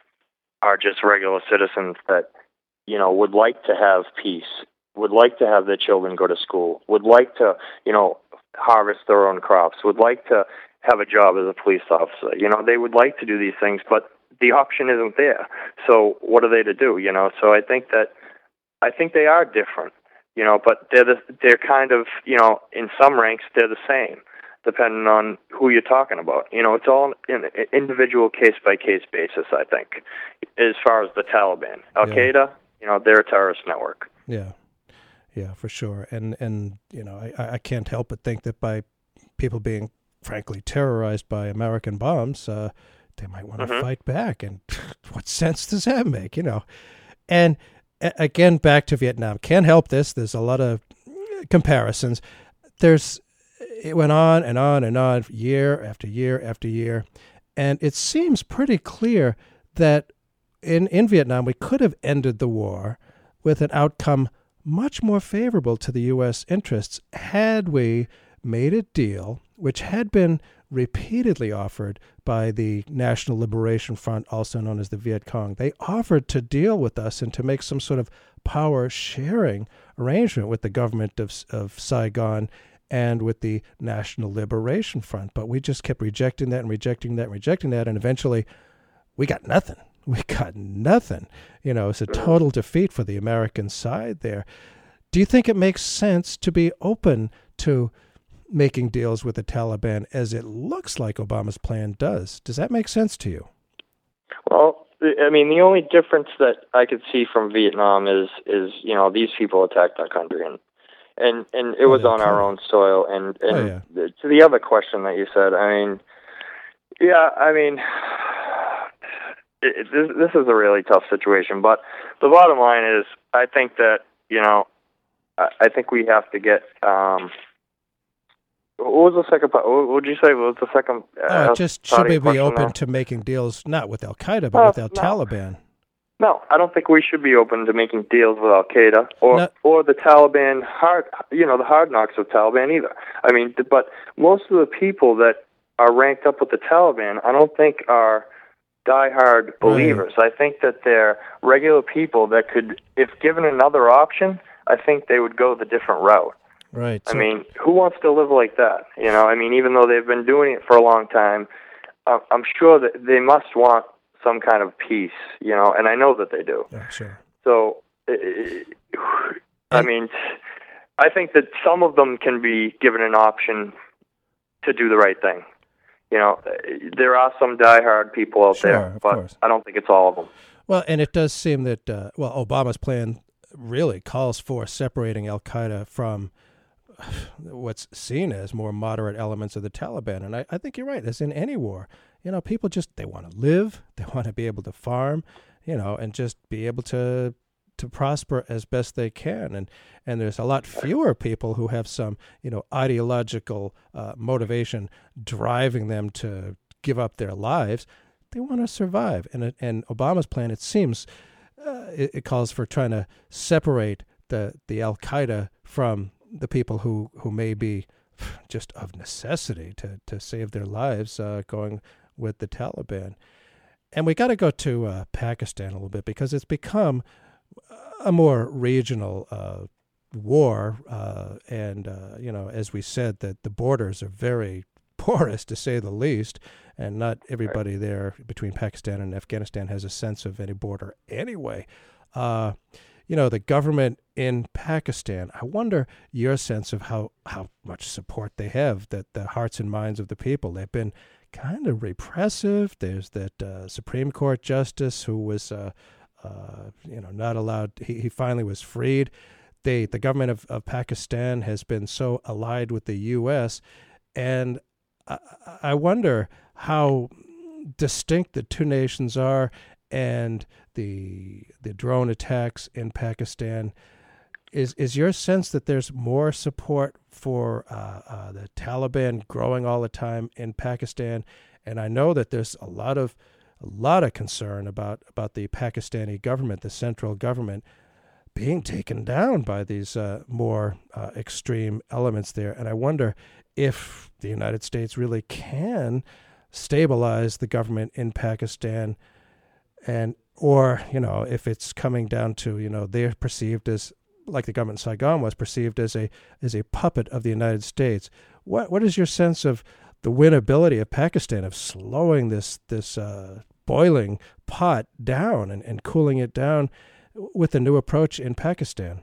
are just regular citizens that, you know, would like to have peace, would like to have their children go to school, would like to, you know, harvest their own crops, would like to have a job as a police officer. You know, they would like to do these things, but the option isn't there. So what are they to do, you know? So I think that, I think they are different, you know, but they're the, they're kind of, you know, in some ranks, they're the same, depending on who you're talking about. You know, it's all in an individual case-by-case basis, I think, as far as the Taliban. Al-Qaeda, yeah. you know, they're a terrorist network. Yeah. Yeah, for sure. And, and you know, I, I can't help but think that by people being, frankly, terrorized by American bombs, uh, they might want to mm-hmm. fight back. And what sense does that make, you know? And a- again, back to Vietnam. Can't help this. There's a lot of comparisons. There's, it went on and on and on, year after year after year. And it seems pretty clear that in, in Vietnam, we could have ended the war with an outcome much more favorable to the U S interests had we made a deal, which had been repeatedly offered by the National Liberation Front, also known as the Viet Cong. They offered to deal with us and to make some sort of power-sharing arrangement with the government of, of Saigon and with the National Liberation Front. But we just kept rejecting that and rejecting that and rejecting that, and eventually we got nothing. We got nothing. You know, it's a total defeat for the American side there. Do you think it makes sense to be open to making deals with the Taliban, as it looks like Obama's plan does? Does that make sense to you? Well, I mean, the only difference that I could see from Vietnam is, is you know, these people attacked our country, and and, and it was oh, on our own soil. And, and oh, yeah. to the other question that you said, I mean, yeah, I mean... It, this, this is a really tough situation, but the bottom line is, I think that, you know, I, I think we have to get, um, what was the second part? What would you say was the second? Uh, uh, just should we be open now? to making deals, not with Al-Qaeda, but uh, with Al-Taliban? No. no, I don't think we should be open to making deals with Al-Qaeda or, no. or the Taliban, hard, you know, the hard knocks of Taliban either. I mean, but most of the people that are ranked up with the Taliban, I don't think are diehard believers. Right. I think that they're regular people that could, if given another option, I think they would go the different route. Right. I so, mean, who wants to live like that? You know, I mean, even though they've been doing it for a long time, uh, I'm sure that they must want some kind of peace, you know, and I know that they do. Yeah, sure. So, uh, I mean, I think that some of them can be given an option to do the right thing. You know, there are some diehard people out sure, there, but course. I don't think it's all of them. Well, and it does seem that, uh, well, Obama's plan really calls for separating Al-Qaeda from what's seen as more moderate elements of the Taliban. And I, I think you're right, as in any war. You know, people just, they want to live, they want to be able to farm, you know, and just be able to to prosper as best they can. And and there's a lot fewer people who have some, you know, ideological uh, motivation driving them to give up their lives. They want to survive. And and Obama's plan, it seems, uh, it, it calls for trying to separate the, the Al-Qaeda from the people who, who may be just of necessity to, to save their lives uh, going with the Taliban. And we got to go to uh, Pakistan a little bit, because it's become a more regional uh, war, uh, and uh, you know, as we said, that the borders are very porous, to say the least, and not everybody right. there between Pakistan and Afghanistan has a sense of any border anyway. Uh, you know, the government in Pakistan, I wonder your sense of how, how much support they have, that the hearts and minds of the people. They've been kind of repressive. There's that uh, Supreme Court justice who was uh, Uh, you know, not allowed. He, he finally was freed. They, the government of, of Pakistan has been so allied with the U S, and I, I wonder how distinct the two nations are, and the the drone attacks in Pakistan. is is your sense that there's more support for uh, uh, the Taliban growing all the time in Pakistan? And I know that there's a lot of a lot of concern about about the Pakistani government, the central government, being taken down by these uh, more uh, extreme elements there. And I wonder if the United States really can stabilize the government in Pakistan, and or, you know, if it's coming down to, you know, they're perceived as, like the government in Saigon was perceived as a as a puppet of the United States. What what is your sense of the winnability of Pakistan, of slowing this this uh, boiling pot down and, and cooling it down with a new approach in Pakistan?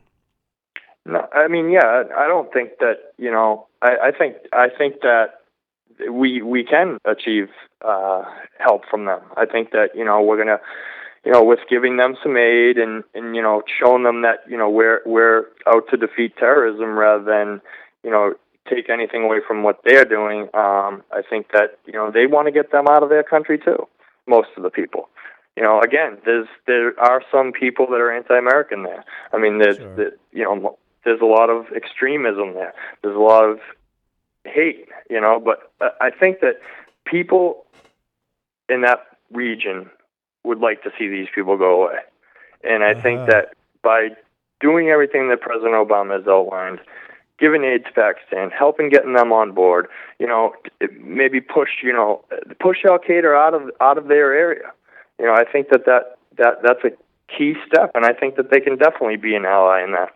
No, I mean, yeah, I don't think that, you know, I, I think I think that we we can achieve uh, help from them. I think that, you know, we're gonna, you know, with giving them some aid and, and you know, showing them that, you know, we're we're out to defeat terrorism rather than, you know, take anything away from what they're doing. Um, I think that, you know, they want to get them out of their country too. Most of the people. You know, again, there's there are some people that are anti-American there. I mean, there's Sure. the, you know, there's a lot of extremism there. There's a lot of hate. You know, but I think that people in that region would like to see these people go away, and I uh-huh. think that by doing everything that President Obama has outlined, giving aid to Pakistan, helping getting them on board, you know, maybe push, you know, push Al Qaeda out of out of their area. You know, I think that, that, that that's a key step, and I think that they can definitely be an ally in that.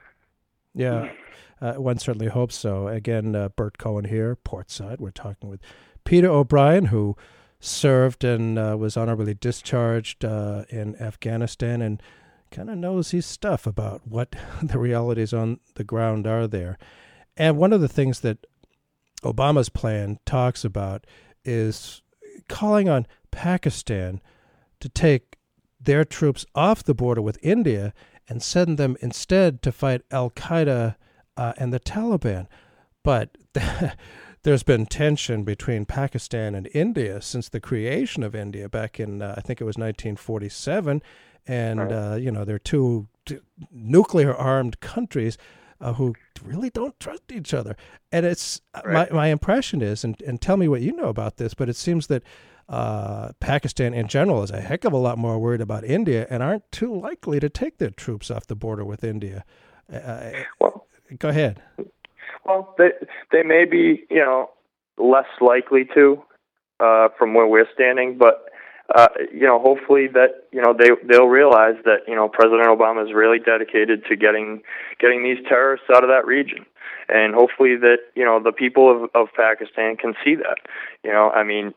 Yeah, uh, one certainly hopes so. Again, uh, Bert Cohen here, Portside. We're talking with Peter O'Brien, who served and uh, was honorably discharged uh, in Afghanistan and kind of knows his stuff about what the realities on the ground are there. And one of the things that Obama's plan talks about is calling on Pakistan to take their troops off the border with India and send them instead to fight Al-Qaeda uh, and the Taliban. But there's been tension between Pakistan and India since the creation of India back in, uh, I think it was nineteen forty-seven. And, right. uh, you know, they're two t- nuclear-armed countries uh, who really don't trust each other. And it's right. my, my impression is, and, and tell me what you know about this, but it seems that uh, Pakistan in general is a heck of a lot more worried about India and aren't too likely to take their troops off the border with India. Uh, well, go ahead. Well, they they may be, you know, less likely to uh, from where we're standing, but uh, you know, hopefully that, you know, they they'll realize that, you know, President Obama is really dedicated to getting getting these terrorists out of that region, and hopefully that, you know, the people of, of Pakistan can see that. You know, I mean,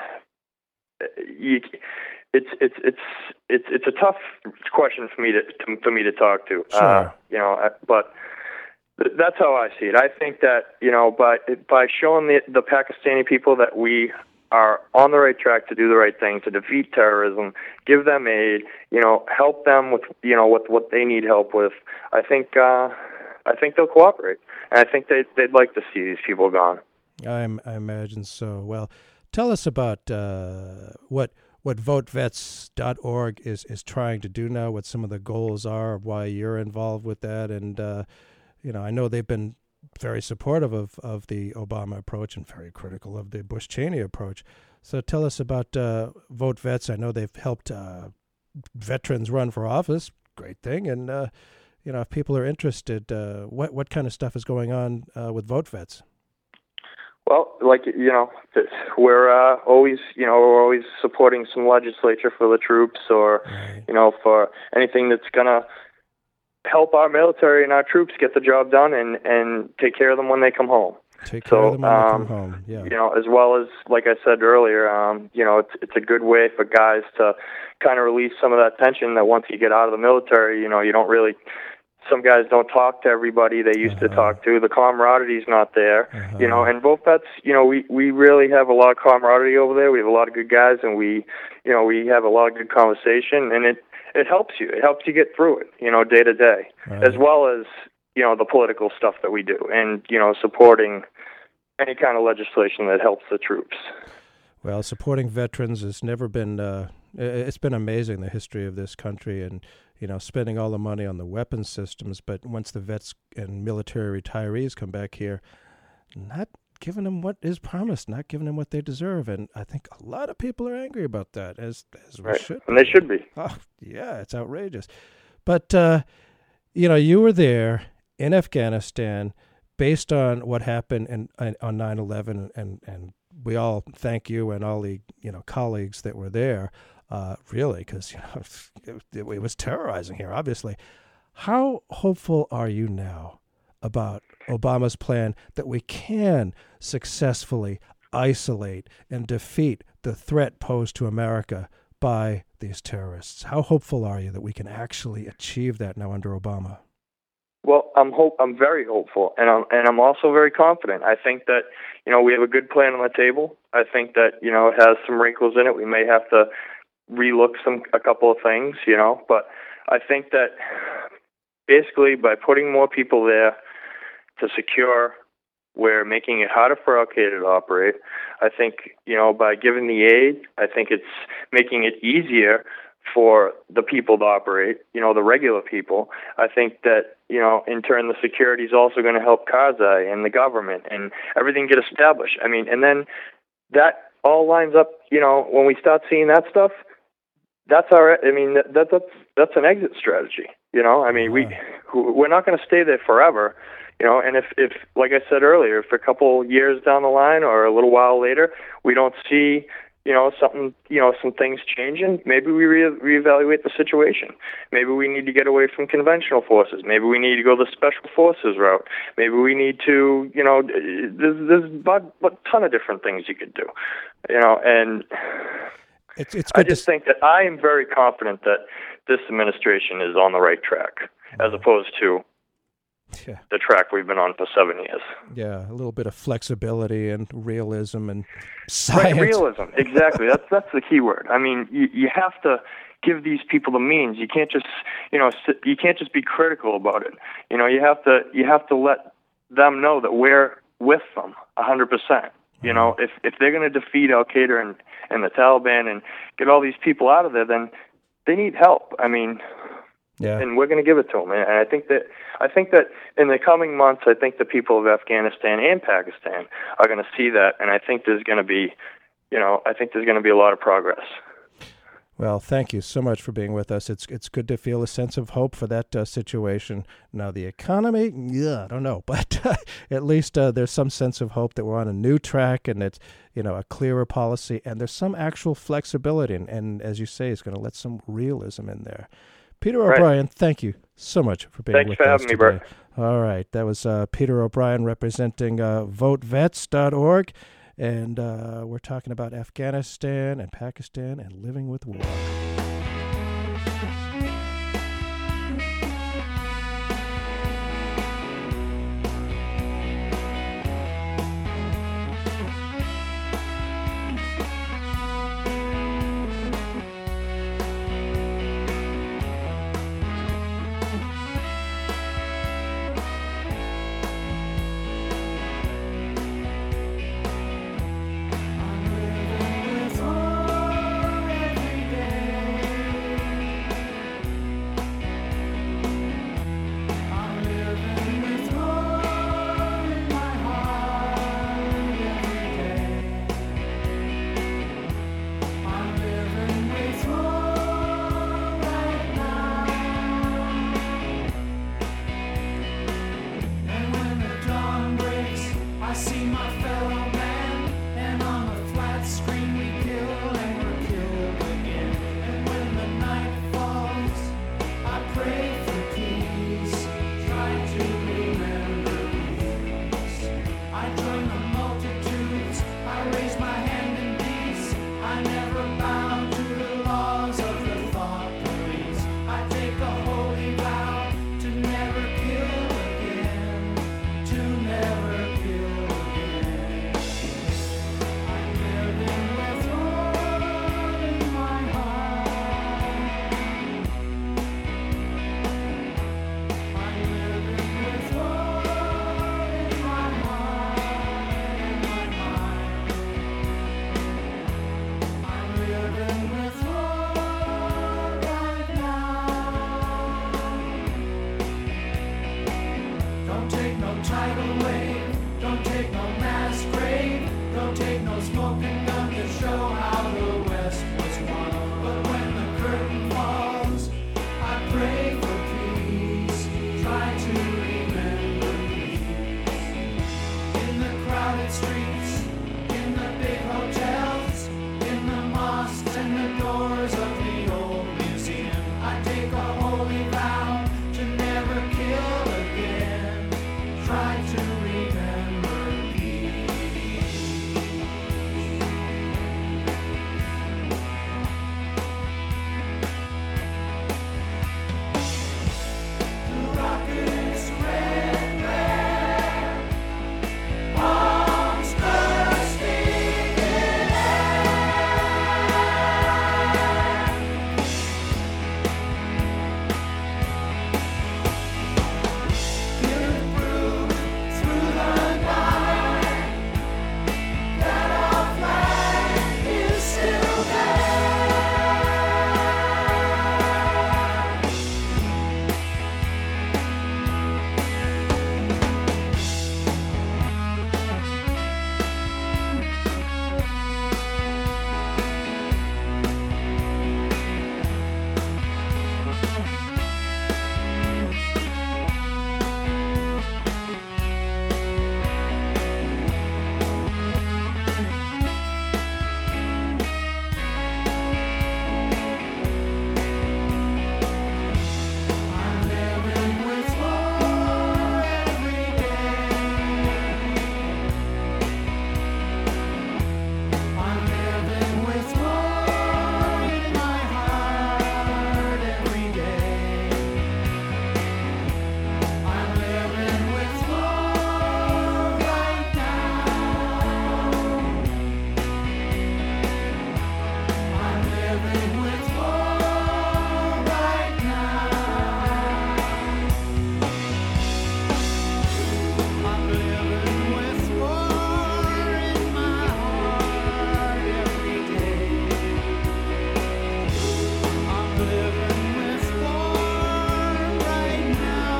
you, it's it's it's it's it's a tough question for me to, to for me to talk to. Sure. Uh, you know, but. That's how I see it. I think that, you know, by by showing the the Pakistani people that we are on the right track to do the right thing, to defeat terrorism, give them aid, you know, help them with, you know, with what they need help with, I think uh, I think they'll cooperate, and I think they they'd like to see these people gone. I I imagine so. Well, tell us about uh, what what vote vets dot org is is trying to do now. What some of the goals are, why you're involved with that, and uh, you know, I know they've been very supportive of, of the Obama approach and very critical of the Bush-Cheney approach. So tell us about uh, Vote Vets. I know they've helped uh, veterans run for office. Great thing. And, uh, you know, if people are interested, uh, what what kind of stuff is going on uh, with Vote Vets? Well, like, you know, we're uh, always, you know, we're always supporting some legislature for the troops or, right. you know, for anything that's going to help our military and our troops get the job done and, and take care of them when they come home. Take so, care of them when um, they come home, yeah. You know, as well as, like I said earlier, um, you know, it's it's a good way for guys to kind of release some of that tension that once you get out of the military, you know, you don't really, some guys don't talk to everybody they used uh-huh. to talk to. The camaraderie's not there, uh-huh. you know, and both vets, you know, we, we really have a lot of camaraderie over there. We have a lot of good guys, and we, you know, we have a lot of good conversation, and it, It helps you. It helps you get through it, you know, day to day, right. as well as, you know, the political stuff that we do and, you know, supporting any kind of legislation that helps the troops. Well, supporting veterans has never been, uh, it's been amazing, the history of this country. And, you know, spending all the money on the weapons systems, but once the vets and military retirees come back here, not giving them what is promised, not giving them what they deserve. And I think a lot of people are angry about that, as as we right. should and they should be. Oh, yeah, it's outrageous. But, uh, you know, you were there in Afghanistan based on what happened in, in, on nine eleven, and, and we all thank you and all the, you know, colleagues that were there, uh, really, because, you know, it, it was terrorizing here, obviously. How hopeful are you now about Obama's plan that we can successfully isolate and defeat the threat posed to America by these terrorists? How hopeful are you that we can actually achieve that now under Obama? Well, I'm hope I'm very hopeful, and I'm and I'm also very confident. I think that, you know, we have a good plan on the table. I think that, you know, it has some wrinkles in it. We may have to relook some a couple of things, you know, but I think that basically by putting more people there to secure, we're making it harder for Al-Qaeda to operate. I think, you know, by giving the aid, I think it's making it easier for the people to operate, you know, the regular people. I think that, you know, in turn, the security is also going to help Karzai and the government and everything get established. I mean, and then that all lines up, you know, when we start seeing that stuff, that's our, I mean, that, that that's, that's an exit strategy, you know? I mean, we, we're not going to stay there forever. You know, and if, if, like I said earlier, if a couple years down the line or a little while later, we don't see, you know, something, you know, some things changing, maybe we re- reevaluate the situation. Maybe we need to get away from conventional forces. Maybe we need to go the special forces route. Maybe we need to, you know, there's, there's a ton of different things you could do, you know, and it's, it's good I just to... think that I am very confident that this administration is on the right track, as opposed to Yeah. the track we've been on for seven years. Yeah, a little bit of flexibility and realism and science. Right, realism, exactly. that's that's the key word. I mean, you you have to give these people the means. You can't just, you know, you can't just be critical about it. You know, you have to you have to let them know that we're with them a hundred percent. You know, if if they're going to defeat Al Qaeda and and the Taliban and get all these people out of there, then they need help. I mean. Yeah. And we're going to give it to them. And I think that I think that in the coming months, I think the people of Afghanistan and Pakistan are going to see that. And I think there's going to be, you know, I think there's going to be a lot of progress. Well, thank you so much for being with us. It's it's good to feel a sense of hope for that uh, situation. Now, the economy, yeah, I don't know, but uh, at least uh, there's some sense of hope that we're on a new track and it's, you know, a clearer policy and there's some actual flexibility. And, and as you say, it's going to let some realism in there. Peter right. O'Brien, thank you so much for being Thanks with for us having today. me, Bert. All right, that was uh, Peter O'Brien representing uh, vote vets dot org, and uh, we're talking about Afghanistan and Pakistan and living with war. tidal wave, don't take no mass grave, don't take no smoking gun to show how the West was won. But when the curtain falls, I pray for peace, try to remember peace. In the crowded streets, in the big hotels, in the mosques and the doors of the old museum, I take a holy vow to never kill again, try to remember peace. The rockets red glare, bombs bursting in Hear it brew through the night, that our flag is still there. I'm living with war every day. I'm living with war in my heart every day. I'm living with war right now. I'm living with war right now. I'm living with war in my heart every day. I'm living with war right now.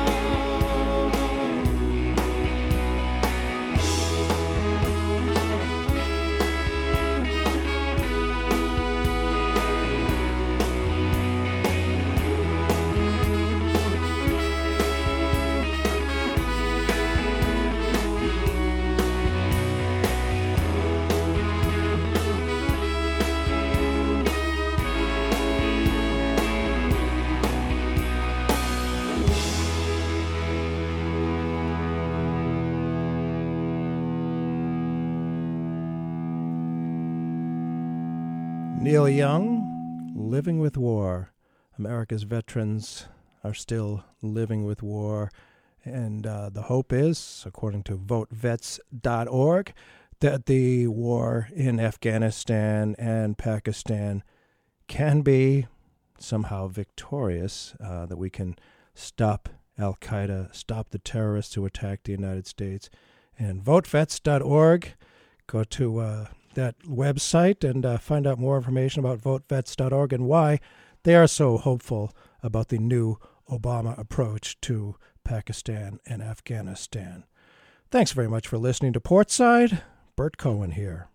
Neil Young, Living with War. America's veterans are still living with war. And uh, the hope is, according to vote vets dot org, that the war in Afghanistan and Pakistan can be somehow victorious, uh, that we can stop al-Qaeda, stop the terrorists who attacked the United States. And vote vets dot org, go to uh, that website and uh, find out more information about vote vets dot org and why they are so hopeful about the new Obama approach to Pakistan and Afghanistan. Thanks very much for listening to Portside. Bert Cohen here.